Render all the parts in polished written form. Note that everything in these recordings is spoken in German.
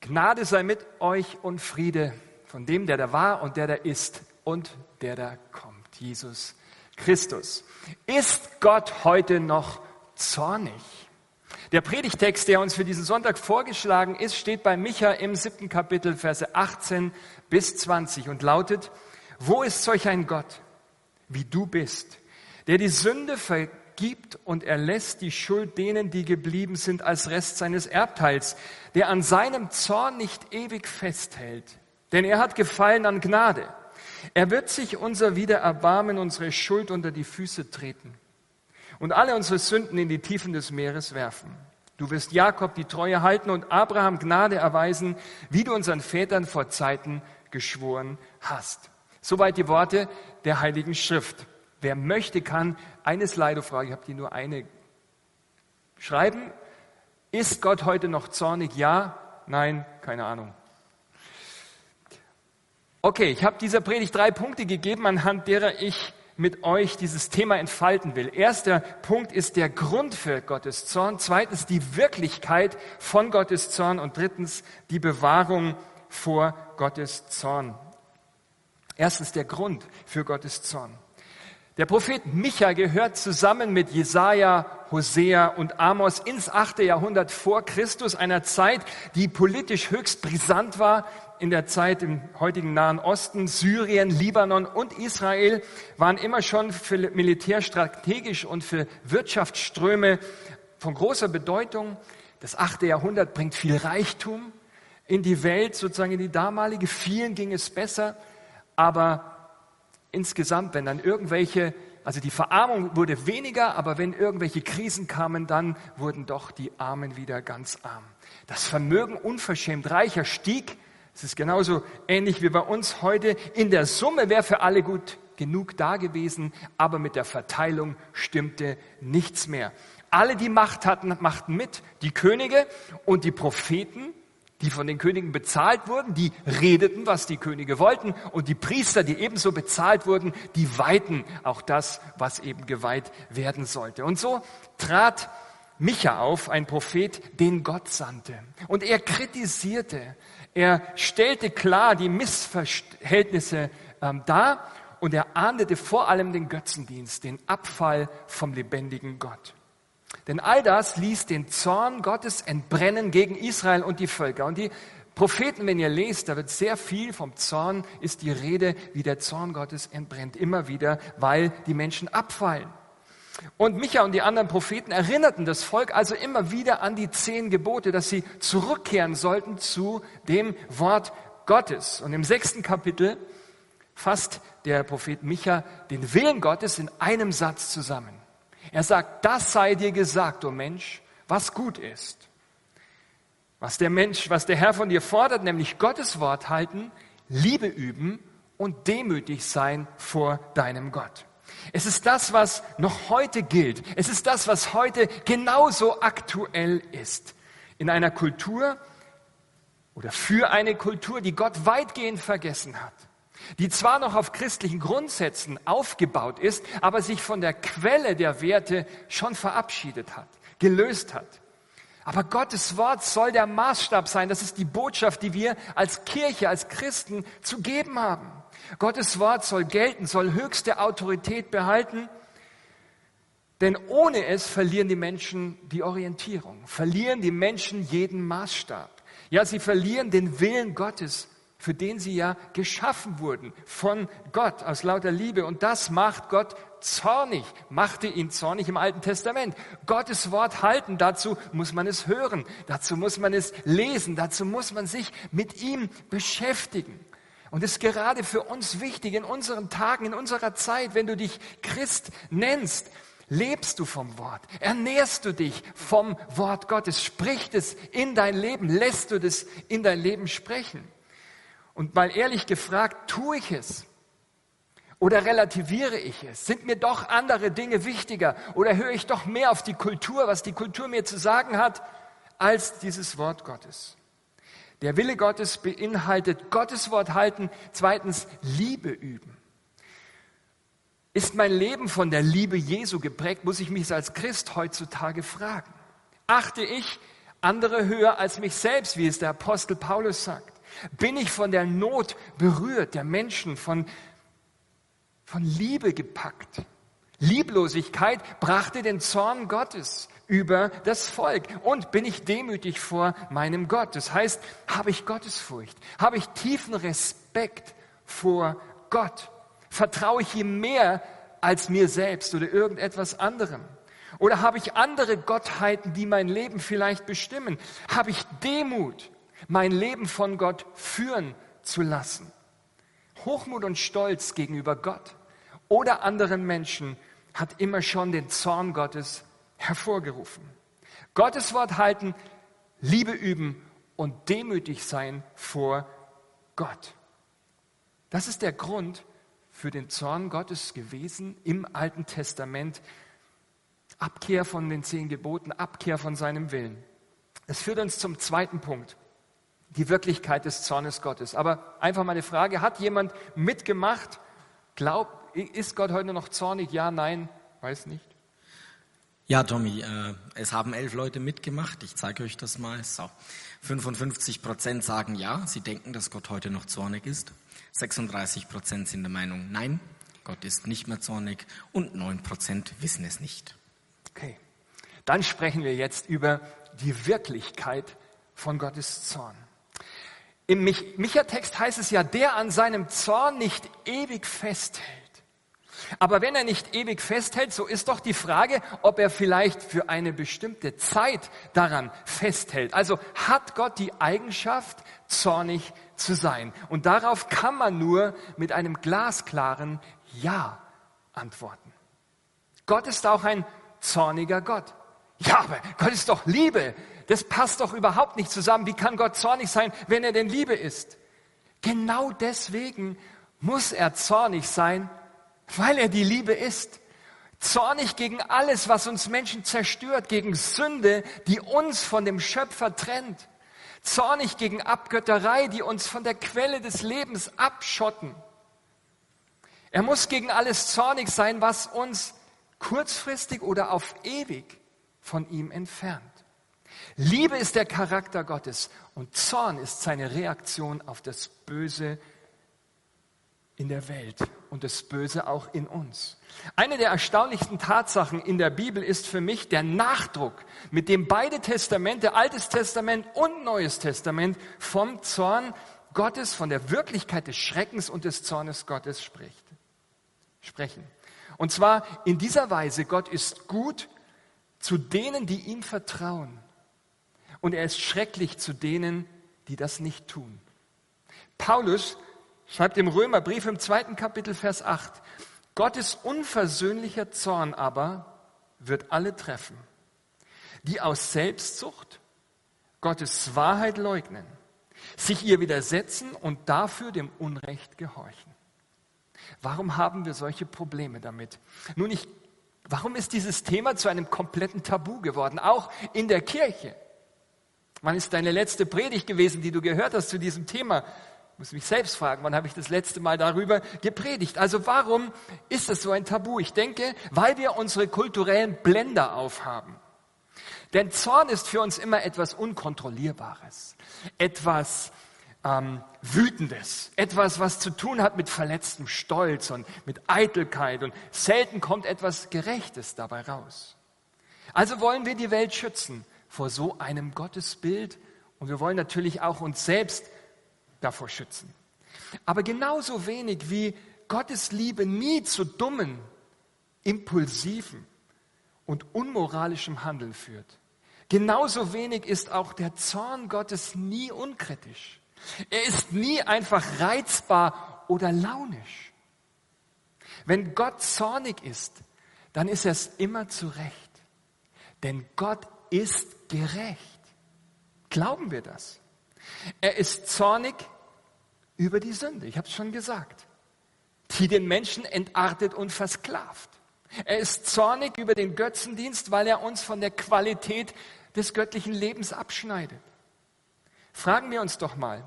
Gnade sei mit euch und Friede von dem, der da war und der da ist und der da kommt, Jesus Christus. Ist Gott heute noch zornig? Der Predigtext, der uns für diesen Sonntag vorgeschlagen ist, steht bei Micha im 7. Kapitel, Verse 18 bis 20 und lautet: Wo ist solch ein Gott, wie du bist, der die Sünde vergibt und erlässt die Schuld denen, die geblieben sind, als Rest seines Erbteils, der an seinem Zorn nicht ewig festhält, denn er hat Gefallen an Gnade. Er wird sich unser Wiedererbarmen, unsere Schuld unter die Füße treten und alle unsere Sünden in die Tiefen des Meeres werfen. Du wirst Jakob die Treue halten und Abraham Gnade erweisen, wie du unseren Vätern vor Zeiten geschworen hast. Soweit die Worte der Heiligen Schrift. Wer möchte, kann eine Slido-Frage, ich habe die nur eine, schreiben. Ist Gott heute noch zornig? Ja? Nein? Keine Ahnung. Okay, ich habe dieser Predigt 3 Punkte gegeben, anhand derer ich mit euch dieses Thema entfalten will. Erster Punkt ist der Grund für Gottes Zorn. Zweitens die Wirklichkeit von Gottes Zorn. Und drittens die Bewahrung vor Gottes Zorn. Erstens der Grund für Gottes Zorn. Der Prophet Micha gehört zusammen mit Jesaja, Hosea und Amos ins 8. Jahrhundert vor Christus, einer Zeit, die politisch höchst brisant war. In der Zeit im heutigen Nahen Osten, Syrien, Libanon und Israel waren immer schon für militärstrategisch und für Wirtschaftsströme von großer Bedeutung. Das 8. Jahrhundert bringt viel Reichtum in die Welt, sozusagen in die damalige. Vielen ging es besser, aber insgesamt, wenn dann also die Verarmung wurde weniger, aber wenn irgendwelche Krisen kamen, dann wurden doch die Armen wieder ganz arm. Das Vermögen unverschämt Reicher stieg. Es ist genauso ähnlich wie bei uns heute. In der Summe wäre für alle gut genug da gewesen, aber mit der Verteilung stimmte nichts mehr. Alle, die Macht hatten, machten mit. Die Könige und die Propheten, die von den Königen bezahlt wurden, die redeten, was die Könige wollten. Und die Priester, die ebenso bezahlt wurden, die weihten auch das, was eben geweiht werden sollte. Und so trat Micha auf, ein Prophet, den Gott sandte. Und er kritisierte, er stellte klar die Missverhältnisse dar und er ahndete vor allem den Götzendienst, den Abfall vom lebendigen Gott. Denn all das ließ den Zorn Gottes entbrennen gegen Israel und die Völker. Und die Propheten, wenn ihr lest, da wird sehr viel vom Zorn, ist die Rede, wie der Zorn Gottes entbrennt. Immer wieder, weil die Menschen abfallen. Und Micha und die anderen Propheten erinnerten das Volk also immer wieder an die 10 Gebote, dass sie zurückkehren sollten zu dem Wort Gottes. Und im 6. Kapitel fasst der Prophet Micha den Willen Gottes in einem Satz zusammen. Er sagt, das sei dir gesagt, o Mensch, was gut ist. Was der Herr von dir fordert, nämlich Gottes Wort halten, Liebe üben und demütig sein vor deinem Gott. Es ist das, was noch heute gilt. Es ist das, was heute genauso aktuell ist. In einer Kultur oder für eine Kultur, die Gott weitgehend vergessen hat. Die zwar noch auf christlichen Grundsätzen aufgebaut ist, aber sich von der Quelle der Werte schon verabschiedet hat, gelöst hat. Aber Gottes Wort soll der Maßstab sein. Das ist die Botschaft, die wir als Kirche, als Christen zu geben haben. Gottes Wort soll gelten, soll höchste Autorität behalten. Denn ohne es verlieren die Menschen die Orientierung, verlieren die Menschen jeden Maßstab. Ja, sie verlieren den Willen Gottes, für den sie ja geschaffen wurden von Gott aus lauter Liebe. Und das macht Gott zornig, machte ihn zornig im Alten Testament. Gottes Wort halten, dazu muss man es hören, dazu muss man es lesen, dazu muss man sich mit ihm beschäftigen. Und es ist gerade für uns wichtig in unseren Tagen, in unserer Zeit, wenn du dich Christ nennst, lebst du vom Wort, ernährst du dich vom Wort Gottes, spricht es in dein Leben, lässt du das in dein Leben sprechen. Und mal ehrlich gefragt, tue ich es? Oder relativiere ich es? Sind mir doch andere Dinge wichtiger? Oder höre ich doch mehr auf die Kultur, was die Kultur mir zu sagen hat, als dieses Wort Gottes? Der Wille Gottes beinhaltet Gottes Wort halten, zweitens Liebe üben. Ist mein Leben von der Liebe Jesu geprägt, muss ich mich als Christ heutzutage fragen. Achte ich andere höher als mich selbst, wie es der Apostel Paulus sagt? Bin ich von der Not berührt, der Menschen, von Liebe gepackt? Lieblosigkeit brachte den Zorn Gottes über das Volk. Und bin ich demütig vor meinem Gott? Das heißt, habe ich Gottesfurcht? Habe ich tiefen Respekt vor Gott? Vertraue ich ihm mehr als mir selbst oder irgendetwas anderem? Oder habe ich andere Gottheiten, die mein Leben vielleicht bestimmen? Habe ich Demut, mein Leben von Gott führen zu lassen? Hochmut und Stolz gegenüber Gott oder anderen Menschen hat immer schon den Zorn Gottes hervorgerufen. Gottes Wort halten, Liebe üben und demütig sein vor Gott. Das ist der Grund für den Zorn Gottes gewesen im Alten Testament. Abkehr von den 10 Geboten, Abkehr von seinem Willen. Das führt uns zum zweiten Punkt, die Wirklichkeit des Zornes Gottes. Aber einfach mal eine Frage, hat jemand mitgemacht? Ist Gott heute noch zornig? Ja, nein, weiß nicht. Ja, Tommy, es haben 11 Leute mitgemacht. Ich zeige euch das mal. So, 55% sagen ja, sie denken, dass Gott heute noch zornig ist. 36% sind der Meinung, nein, Gott ist nicht mehr zornig. Und 9% wissen es nicht. Okay, dann sprechen wir jetzt über die Wirklichkeit von Gottes Zorn. Im Micha-Text heißt es ja, der an seinem Zorn nicht ewig festhält. Aber wenn er nicht ewig festhält, so ist doch die Frage, ob er vielleicht für eine bestimmte Zeit daran festhält. Also hat Gott die Eigenschaft, zornig zu sein? Und darauf kann man nur mit einem glasklaren Ja antworten. Gott ist auch ein zorniger Gott. Ja, aber Gott ist doch Liebe. Das passt doch überhaupt nicht zusammen. Wie kann Gott zornig sein, wenn er denn Liebe ist? Genau deswegen muss er zornig sein, weil er die Liebe ist. Zornig gegen alles, was uns Menschen zerstört, gegen Sünde, die uns von dem Schöpfer trennt. Zornig gegen Abgötterei, die uns von der Quelle des Lebens abschotten. Er muss gegen alles zornig sein, was uns kurzfristig oder auf ewig von ihm entfernt. Liebe ist der Charakter Gottes und Zorn ist seine Reaktion auf das Böse in der Welt und das Böse auch in uns. Eine der erstaunlichsten Tatsachen in der Bibel ist für mich der Nachdruck, mit dem beide Testamente, Altes Testament und Neues Testament, vom Zorn Gottes, von der Wirklichkeit des Schreckens und des Zornes Gottes sprechen. Und zwar in dieser Weise, Gott ist gut zu denen, die ihm vertrauen. Und er ist schrecklich zu denen, die das nicht tun. Paulus schreibt im Römerbrief im 2. Kapitel, Vers 8, Gottes unversöhnlicher Zorn aber wird alle treffen, die aus Selbstsucht Gottes Wahrheit leugnen, sich ihr widersetzen und dafür dem Unrecht gehorchen. Warum haben wir solche Probleme damit? Nun, warum ist dieses Thema zu einem kompletten Tabu geworden, auch in der Kirche? Wann ist deine letzte Predigt gewesen, die du gehört hast zu diesem Thema? Ich muss mich selbst fragen, wann habe ich das letzte Mal darüber gepredigt? Also warum ist es so ein Tabu? Ich denke, weil wir unsere kulturellen Blender aufhaben. Denn Zorn ist für uns immer etwas Unkontrollierbares, etwas Wütendes, etwas, was zu tun hat mit verletztem Stolz und mit Eitelkeit und selten kommt etwas Gerechtes dabei raus. Also wollen wir die Welt schützen vor so einem Gottesbild und wir wollen natürlich auch uns selbst davor schützen. Aber genauso wenig wie Gottes Liebe nie zu dummen, impulsiven und unmoralischem Handeln führt, genauso wenig ist auch der Zorn Gottes nie unkritisch. Er ist nie einfach reizbar oder launisch. Wenn Gott zornig ist, dann ist er es immer zu Recht. Denn Gott ist gerecht. Glauben wir das? Er ist zornig über die Sünde, ich habe es schon gesagt, die den Menschen entartet und versklavt. Er ist zornig über den Götzendienst, weil er uns von der Qualität des göttlichen Lebens abschneidet. Fragen wir uns doch mal,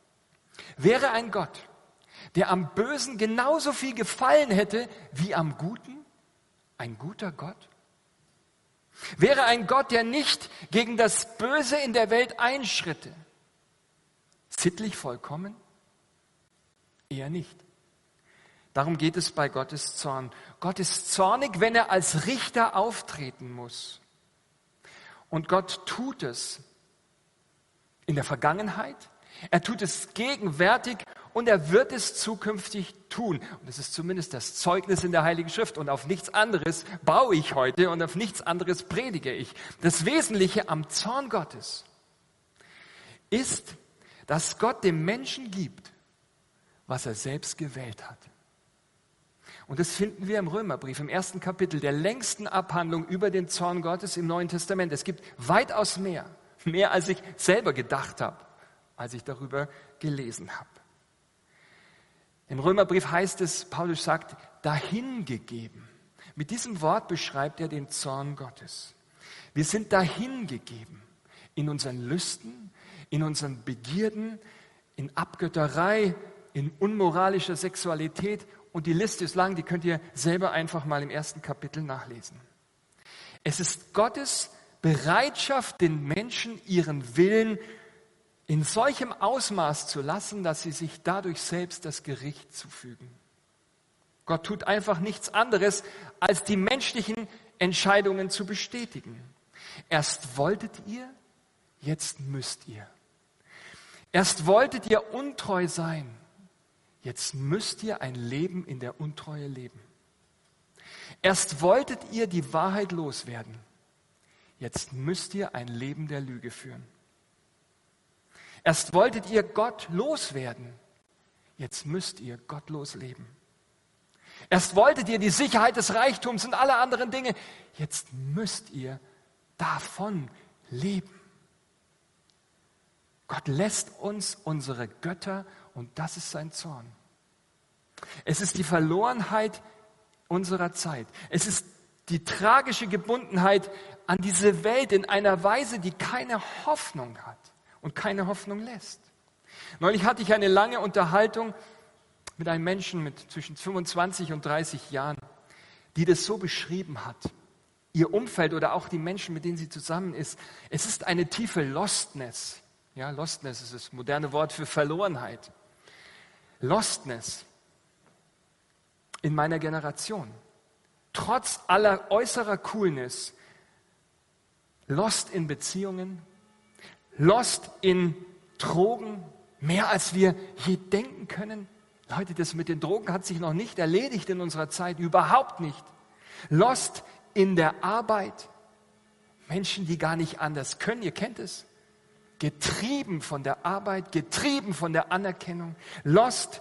wäre ein Gott, der am Bösen genauso viel Gefallen hätte wie am Guten, ein guter Gott? Wäre ein Gott, der nicht gegen das Böse in der Welt einschritte, sittlich vollkommen? Eher nicht. Darum geht es bei Gottes Zorn. Gott ist zornig, wenn er als Richter auftreten muss. Und Gott tut es in der Vergangenheit, er tut es gegenwärtig und er wird es zukünftig tun. Und das ist zumindest das Zeugnis in der Heiligen Schrift. Und auf nichts anderes baue ich heute und auf nichts anderes predige ich. Das Wesentliche am Zorn Gottes ist, dass Gott dem Menschen gibt, was er selbst gewählt hat. Und das finden wir im Römerbrief, im 1. Kapitel, der längsten Abhandlung über den Zorn Gottes im Neuen Testament. Es gibt weitaus mehr als ich selber gedacht habe, als ich darüber gelesen habe. Im Römerbrief heißt es, Paulus sagt, dahingegeben. Mit diesem Wort beschreibt er den Zorn Gottes. Wir sind dahingegeben in unseren Lüsten, in unseren Begierden, in Abgötterei, in unmoralischer Sexualität. Und die Liste ist lang, die könnt ihr selber einfach mal im 1. Kapitel nachlesen. Es ist Gottes Bereitschaft, den Menschen ihren Willen in solchem Ausmaß zu lassen, dass sie sich dadurch selbst das Gericht zufügen. Gott tut einfach nichts anderes, als die menschlichen Entscheidungen zu bestätigen. Erst wolltet ihr, jetzt müsst ihr. Erst wolltet ihr untreu sein, jetzt müsst ihr ein Leben in der Untreue leben. Erst wolltet ihr die Wahrheit loswerden, jetzt müsst ihr ein Leben der Lüge führen. Erst wolltet ihr Gott loswerden, jetzt müsst ihr gottlos leben. Erst wolltet ihr die Sicherheit des Reichtums und alle anderen Dinge, jetzt müsst ihr davon leben. Gott lässt uns unsere Götter und das ist sein Zorn. Es ist die Verlorenheit unserer Zeit. Es ist die tragische Gebundenheit an diese Welt in einer Weise, die keine Hoffnung hat und keine Hoffnung lässt. Neulich hatte ich eine lange Unterhaltung mit einem Menschen mit zwischen 25 und 30 Jahren, die das so beschrieben hat. Ihr Umfeld oder auch die Menschen, mit denen sie zusammen ist, es ist eine tiefe Lostness. Ja, Lostness ist das moderne Wort für Verlorenheit. Lostness in meiner Generation. Trotz aller äußerer Coolness, lost in Beziehungen, lost in Drogen, mehr als wir je denken können. Leute, das mit den Drogen hat sich noch nicht erledigt in unserer Zeit, überhaupt nicht. Lost in der Arbeit, Menschen, die gar nicht anders können, ihr kennt es. Getrieben von der Arbeit, getrieben von der Anerkennung, lost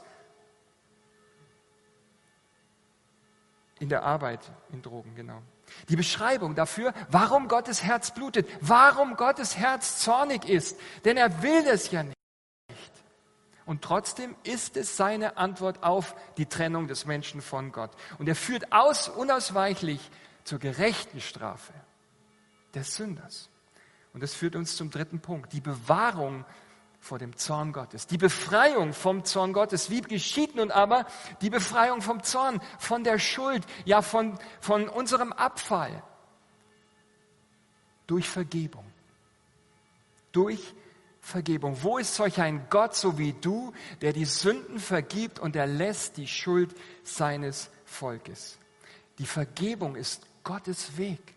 in der Arbeit, in Drogen, genau. Die Beschreibung dafür, warum Gottes Herz blutet, warum Gottes Herz zornig ist, denn er will es ja nicht. Und trotzdem ist es seine Antwort auf die Trennung des Menschen von Gott. Und er führt unausweichlich zur gerechten Strafe des Sünders. Und das führt uns zum dritten Punkt, die Bewahrung vor dem Zorn Gottes, die Befreiung vom Zorn Gottes. Wie geschieht nun aber die Befreiung vom Zorn, von der Schuld, ja von unserem Abfall? Durch Vergebung. Durch Vergebung. Wo ist solch ein Gott, so wie du, der die Sünden vergibt und er lässt die Schuld seines Volkes? Die Vergebung ist Gottes Weg.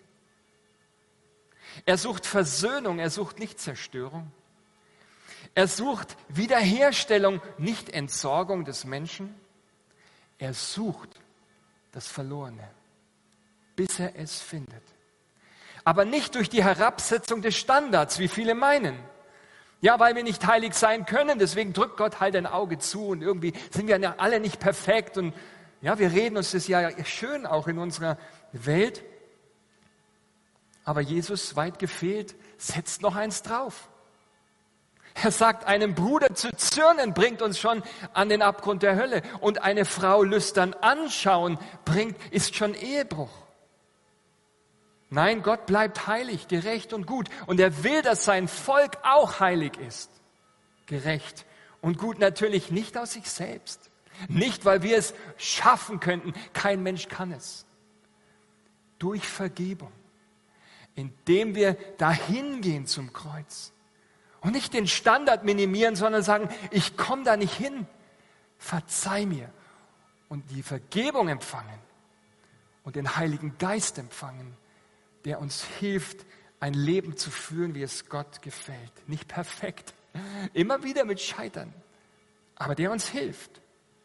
Er sucht Versöhnung, er sucht nicht Zerstörung. Er sucht Wiederherstellung, nicht Entsorgung des Menschen. Er sucht das Verlorene, bis er es findet. Aber nicht durch die Herabsetzung des Standards, wie viele meinen. Ja, weil wir nicht heilig sein können, deswegen drückt Gott halt ein Auge zu und irgendwie sind wir ja alle nicht perfekt und ja, wir reden uns das ja schön auch in unserer Welt. Aber Jesus, weit gefehlt, setzt noch eins drauf. Er sagt, einem Bruder zu zürnen bringt uns schon an den Abgrund der Hölle und eine Frau lüstern anschauen ist schon Ehebruch. Nein, Gott bleibt heilig, gerecht und gut und er will, dass sein Volk auch heilig ist, gerecht und gut, natürlich nicht aus sich selbst, nicht weil wir es schaffen könnten, kein Mensch kann es. Durch Vergebung. indem wir dahin gehen zum Kreuz und nicht den Standard minimieren, sondern sagen, ich komme da nicht hin, verzeih mir und die Vergebung empfangen und den Heiligen Geist empfangen, der uns hilft, ein Leben zu führen, wie es Gott gefällt. Nicht perfekt, immer wieder mit Scheitern, aber der uns hilft.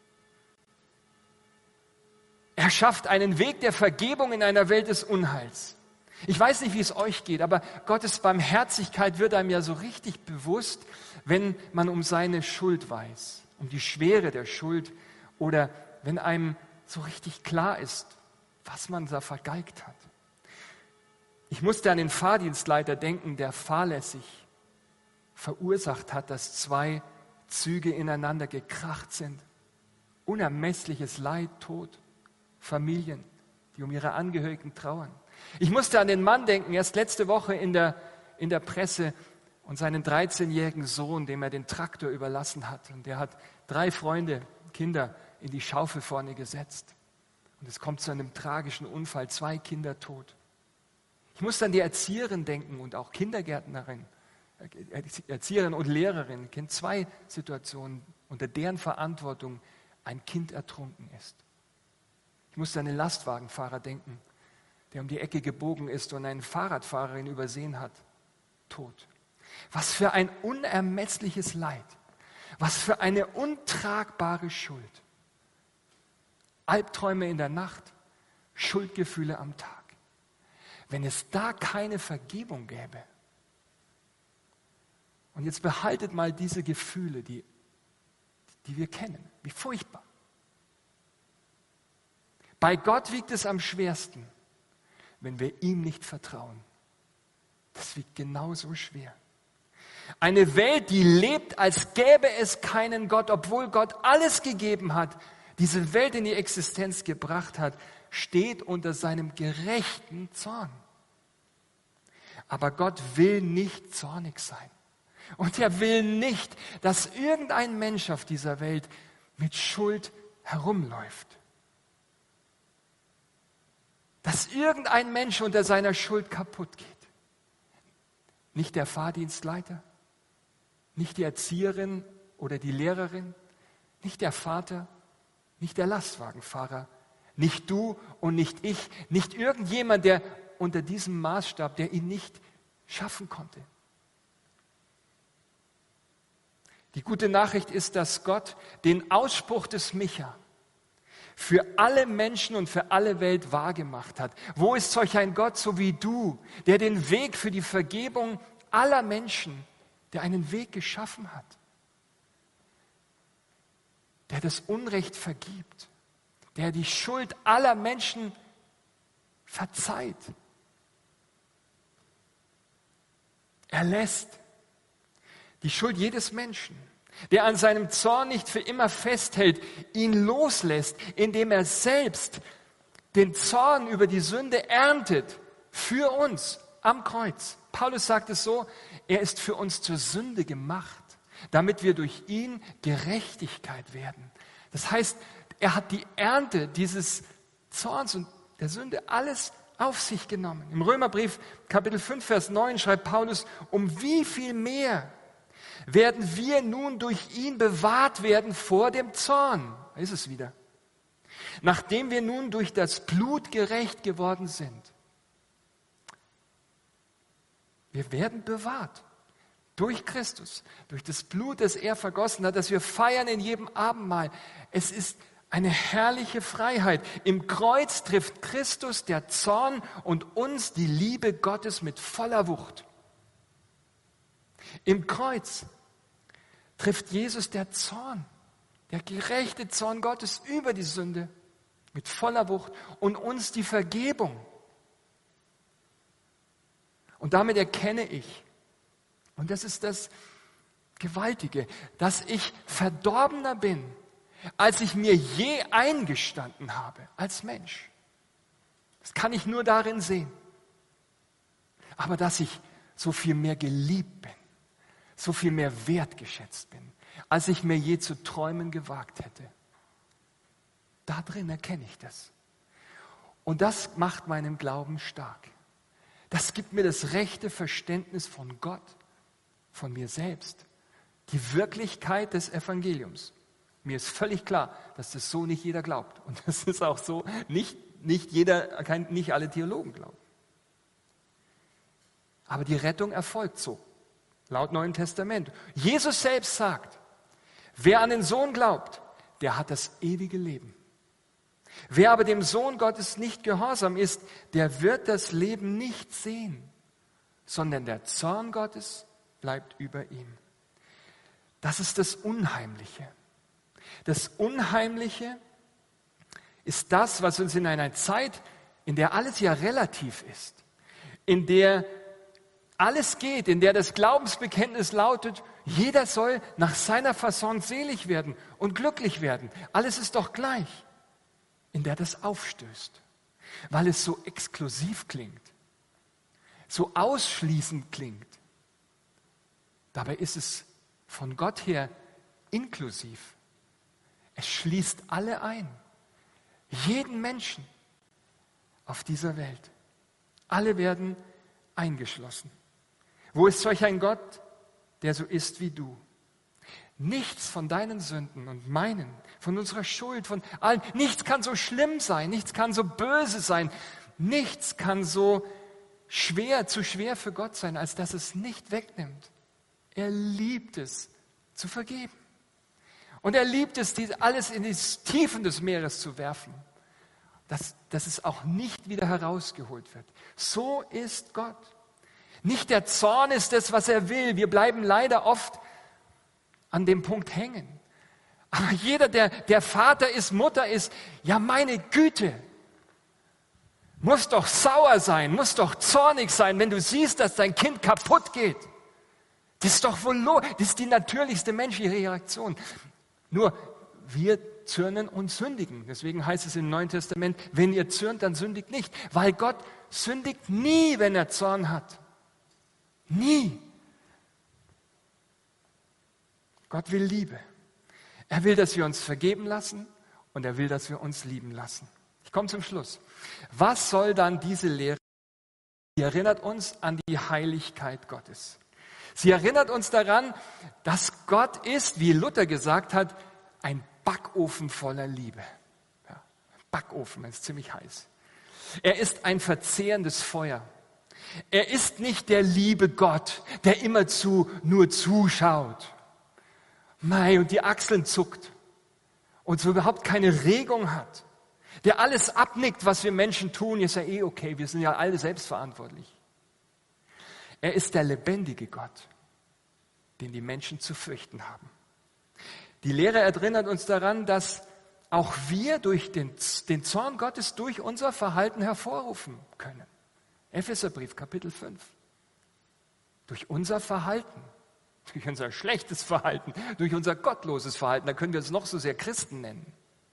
Er schafft einen Weg der Vergebung in einer Welt des Unheils. Ich weiß nicht, wie es euch geht, aber Gottes Barmherzigkeit wird einem ja so richtig bewusst, wenn man um seine Schuld weiß, um die Schwere der Schuld oder wenn einem so richtig klar ist, was man da vergeigt hat. Ich musste an den Fahrdienstleiter denken, der fahrlässig verursacht hat, dass 2 Züge ineinander gekracht sind. Unermessliches Leid, Tod, Familien, die um ihre Angehörigen trauern. Ich musste an den Mann denken, erst letzte Woche in der Presse und seinen 13-jährigen Sohn, dem er den Traktor überlassen hat. Und der hat 3 Freunde, Kinder, in die Schaufel vorne gesetzt. Und es kommt zu einem tragischen Unfall, 2 Kinder tot. Ich musste an die Erzieherin denken und auch Kindergärtnerin, Erzieherin und Lehrerin. Ich kenne 2 Situationen, unter deren Verantwortung ein Kind ertrunken ist. Ich musste an den Lastwagenfahrer denken, der um die Ecke gebogen ist und eine Fahrradfahrerin übersehen hat. Tot. Was für ein unermessliches Leid. Was für eine untragbare Schuld. Albträume in der Nacht, Schuldgefühle am Tag. Wenn es da keine Vergebung gäbe. Und jetzt behaltet mal diese Gefühle, die wir kennen. Wie furchtbar. Bei Gott wiegt es am schwersten, wenn wir ihm nicht vertrauen. Das wiegt genauso schwer. Eine Welt, die lebt, als gäbe es keinen Gott, obwohl Gott alles gegeben hat, diese Welt in die Existenz gebracht hat, steht unter seinem gerechten Zorn. Aber Gott will nicht zornig sein. Und er will nicht, dass irgendein Mensch auf dieser Welt mit Schuld herumläuft. Dass irgendein Mensch unter seiner Schuld kaputt geht. Nicht der Fahrdienstleiter, nicht die Erzieherin oder die Lehrerin, nicht der Vater, nicht der Lastwagenfahrer, nicht du und nicht ich, nicht irgendjemand, der unter diesem Maßstab, der ihn nicht schaffen konnte. Die gute Nachricht ist, dass Gott den Ausspruch des Micha für alle Menschen und für alle Welt wahrgemacht hat. Wo ist solch ein Gott, so wie du, der den Weg für die Vergebung aller Menschen, der einen Weg geschaffen hat, der das Unrecht vergibt, der die Schuld aller Menschen verzeiht. Er lässt die Schuld jedes Menschen, der an seinem Zorn nicht für immer festhält, ihn loslässt, indem er selbst den Zorn über die Sünde erntet für uns am Kreuz. Paulus sagt es so, er ist für uns zur Sünde gemacht, damit wir durch ihn Gerechtigkeit werden. Das heißt, er hat die Ernte dieses Zorns und der Sünde alles auf sich genommen. Im Römerbrief Kapitel 5, Vers 9 schreibt Paulus, um wie viel mehr werden wir nun durch ihn bewahrt werden vor dem Zorn. Da ist es wieder. Nachdem wir nun durch das Blut gerecht geworden sind. Wir werden bewahrt durch Christus, durch das Blut, das er vergossen hat, das wir feiern in jedem Abendmahl. Es ist eine herrliche Freiheit. Im Kreuz trifft Christus der Zorn und uns die Liebe Gottes mit voller Wucht. Im Kreuz trifft Jesus der Zorn, der gerechte Zorn Gottes über die Sünde mit voller Wucht und uns die Vergebung. Und damit erkenne ich, und das ist das Gewaltige, dass ich verdorbener bin, als ich mir je eingestanden habe als Mensch. Das kann ich nur darin sehen. Aber dass ich so viel mehr geliebt bin, so viel mehr wertgeschätzt bin, als ich mir je zu träumen gewagt hätte. Da drin erkenne ich das. Und das macht meinen Glauben stark. Das gibt mir das rechte Verständnis von Gott, von mir selbst. Die Wirklichkeit des Evangeliums. Mir ist völlig klar, dass das so nicht jeder glaubt. Und das ist auch so, nicht alle Theologen glauben. Aber die Rettung erfolgt so, laut Neuen Testament. Jesus selbst sagt, wer an den Sohn glaubt, der hat das ewige Leben. Wer aber dem Sohn Gottes nicht gehorsam ist, der wird das Leben nicht sehen, sondern der Zorn Gottes bleibt über ihm. Das ist das Unheimliche. Das Unheimliche ist das, was uns in einer Zeit, in der alles ja relativ ist, in der alles geht, in der das Glaubensbekenntnis lautet, jeder soll nach seiner Fasson selig werden und glücklich werden. Alles ist doch gleich, in der das aufstößt, weil es so exklusiv klingt, so ausschließend klingt. Dabei ist es von Gott her inklusiv. Es schließt alle ein, jeden Menschen auf dieser Welt. Alle werden eingeschlossen. Wo ist solch ein Gott, der so ist wie du? Nichts von deinen Sünden und meinen, von unserer Schuld, von allen, nichts kann so schlimm sein, nichts kann so böse sein, nichts kann so zu schwer für Gott sein, als dass es nicht wegnimmt. Er liebt es, zu vergeben. Und er liebt es, alles in die Tiefen des Meeres zu werfen, dass es auch nicht wieder herausgeholt wird. So ist Gott. Nicht der Zorn ist das, was er will. Wir bleiben leider oft an dem Punkt hängen. Aber jeder, der Vater ist, Mutter ist, ja meine Güte, muss doch sauer sein, muss doch zornig sein, wenn du siehst, dass dein Kind kaputt geht. Das ist doch das ist die natürlichste menschliche Reaktion. Nur, wir zürnen und sündigen. Deswegen heißt es im Neuen Testament, wenn ihr zürnt, dann sündigt nicht. Weil Gott sündigt nie, wenn er Zorn hat. Nie. Gott will Liebe. Er will, dass wir uns vergeben lassen und er will, dass wir uns lieben lassen. Ich komme zum Schluss. Was soll dann diese Lehre? Sie erinnert uns an die Heiligkeit Gottes. Sie erinnert uns daran, dass Gott ist, wie Luther gesagt hat, ein Backofen voller Liebe. Ja, Backofen ist ziemlich heiß. Er ist ein verzehrendes Feuer. Er ist nicht der liebe Gott, der immerzu nur zuschaut. Mei, und die Achseln zuckt und so überhaupt keine Regung hat. Der alles abnickt, was wir Menschen tun, ist ja eh okay, wir sind ja alle selbstverantwortlich. Er ist der lebendige Gott, den die Menschen zu fürchten haben. Die Lehre erinnert uns daran, dass auch wir durch den Zorn Gottes durch unser Verhalten hervorrufen können. Epheserbrief, Kapitel 5. Durch unser Verhalten, durch unser schlechtes Verhalten, durch unser gottloses Verhalten, da können wir es noch so sehr Christen nennen.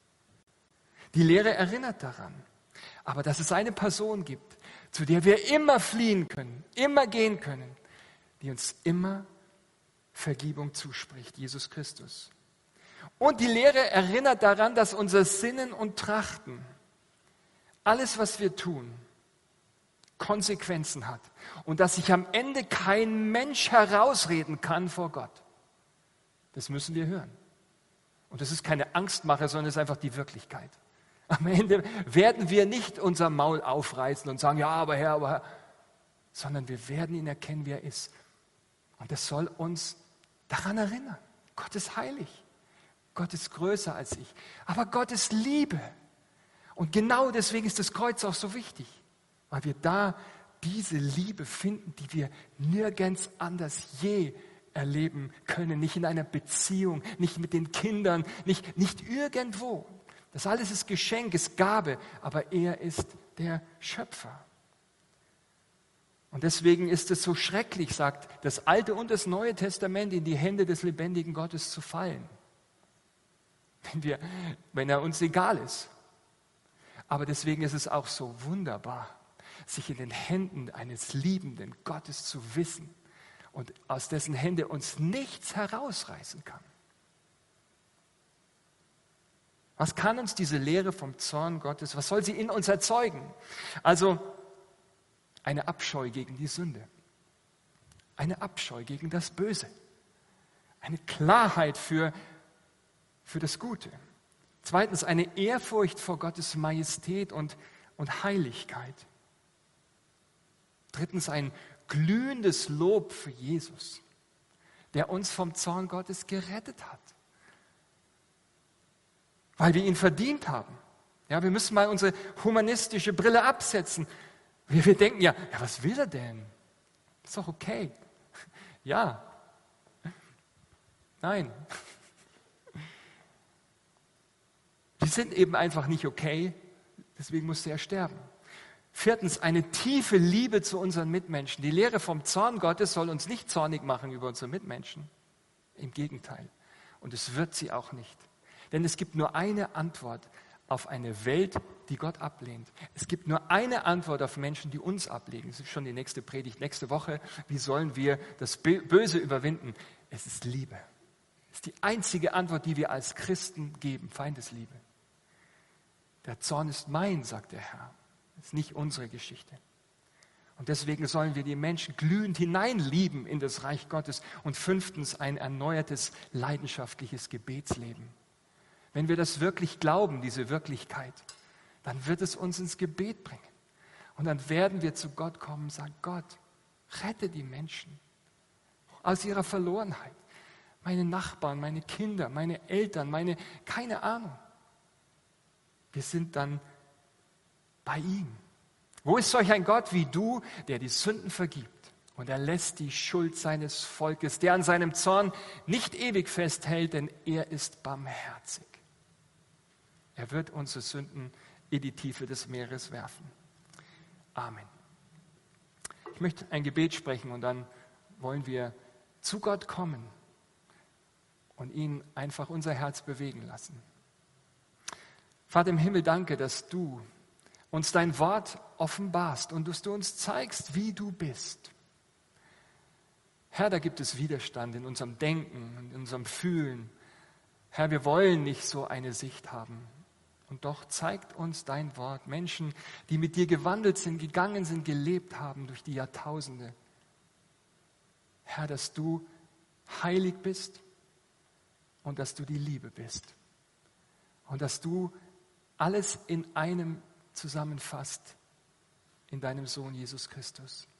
Die Lehre erinnert daran, aber dass es eine Person gibt, zu der wir immer fliehen können, immer gehen können, die uns immer Vergebung zuspricht, Jesus Christus. Und die Lehre erinnert daran, dass unser Sinnen und Trachten, alles, was wir tun, Konsequenzen hat und dass sich am Ende kein Mensch herausreden kann vor Gott. Das müssen wir hören. Und das ist keine Angstmache, sondern es ist einfach die Wirklichkeit. Am Ende werden wir nicht unser Maul aufreißen und sagen, ja, aber Herr, sondern wir werden ihn erkennen, wie er ist. Und das soll uns daran erinnern. Gott ist heilig. Gott ist größer als ich. Aber Gott ist Liebe. Und genau deswegen ist das Kreuz auch so wichtig. Weil wir da diese Liebe finden, die wir nirgends anders je erleben können. Nicht in einer Beziehung, nicht mit den Kindern, nicht irgendwo. Das alles ist Geschenk, ist Gabe, aber er ist der Schöpfer. Und deswegen ist es so schrecklich, sagt das Alte und das Neue Testament, in die Hände des lebendigen Gottes zu fallen. Wenn er uns egal ist. Aber deswegen ist es auch so wunderbar, sich in den Händen eines liebenden Gottes zu wissen und aus dessen Hände uns nichts herausreißen kann. Was kann uns diese Lehre vom Zorn Gottes, was soll sie in uns erzeugen? Also eine Abscheu gegen die Sünde, eine Abscheu gegen das Böse, eine Klarheit für das Gute. Zweitens, eine Ehrfurcht vor Gottes Majestät und Heiligkeit. Drittens, ein glühendes Lob für Jesus, der uns vom Zorn Gottes gerettet hat, weil wir ihn verdient haben. Ja, wir müssen mal unsere humanistische Brille absetzen. Wir denken ja, was will er denn? Ist doch okay. Ja. Nein. Wir sind eben einfach nicht okay, deswegen musste er sterben. Viertens, eine tiefe Liebe zu unseren Mitmenschen. Die Lehre vom Zorn Gottes soll uns nicht zornig machen über unsere Mitmenschen. Im Gegenteil. Und es wird sie auch nicht. Denn es gibt nur eine Antwort auf eine Welt, die Gott ablehnt. Es gibt nur eine Antwort auf Menschen, die uns ablehnen. Das ist schon die nächste Predigt, nächste Woche. Wie sollen wir das Böse überwinden? Es ist Liebe. Es ist die einzige Antwort, die wir als Christen geben. Feindesliebe. Der Zorn ist mein, sagt der Herr. Das ist nicht unsere Geschichte. Und deswegen sollen wir die Menschen glühend hineinlieben in das Reich Gottes. Und fünftens, ein erneuertes, leidenschaftliches Gebetsleben. Wenn wir das wirklich glauben, diese Wirklichkeit, dann wird es uns ins Gebet bringen. Und dann werden wir zu Gott kommen und sagen, Gott, rette die Menschen aus ihrer Verlorenheit. Meine Nachbarn, meine Kinder, meine Eltern, keine Ahnung. Wir sind dann bei ihm. Wo ist solch ein Gott wie du, der die Sünden vergibt und er lässt die Schuld seines Volkes, der an seinem Zorn nicht ewig festhält, denn er ist barmherzig. Er wird unsere Sünden in die Tiefe des Meeres werfen. Amen. Ich möchte ein Gebet sprechen und dann wollen wir zu Gott kommen und ihn einfach unser Herz bewegen lassen. Vater im Himmel, danke, dass du uns dein Wort offenbarst und dass du uns zeigst, wie du bist. Herr, da gibt es Widerstand in unserem Denken, in unserem Fühlen. Herr, wir wollen nicht so eine Sicht haben. Und doch zeigt uns dein Wort Menschen, die mit dir gewandelt sind, gegangen sind, gelebt haben durch die Jahrtausende. Herr, dass du heilig bist und dass du die Liebe bist. Und dass du alles in einem zusammenfasst in deinem Sohn Jesus Christus.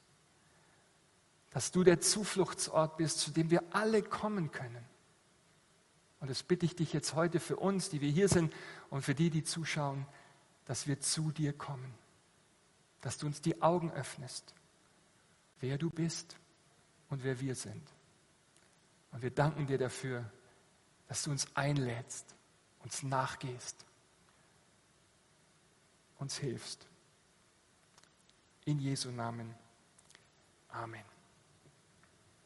Dass du der Zufluchtsort bist, zu dem wir alle kommen können. Und das bitte ich dich jetzt heute für uns, die wir hier sind und für die zuschauen, dass wir zu dir kommen. Dass du uns die Augen öffnest, wer du bist und wer wir sind. Und wir danken dir dafür, dass du uns einlädst, uns nachgehst, uns hilfst. In Jesu Namen. Amen.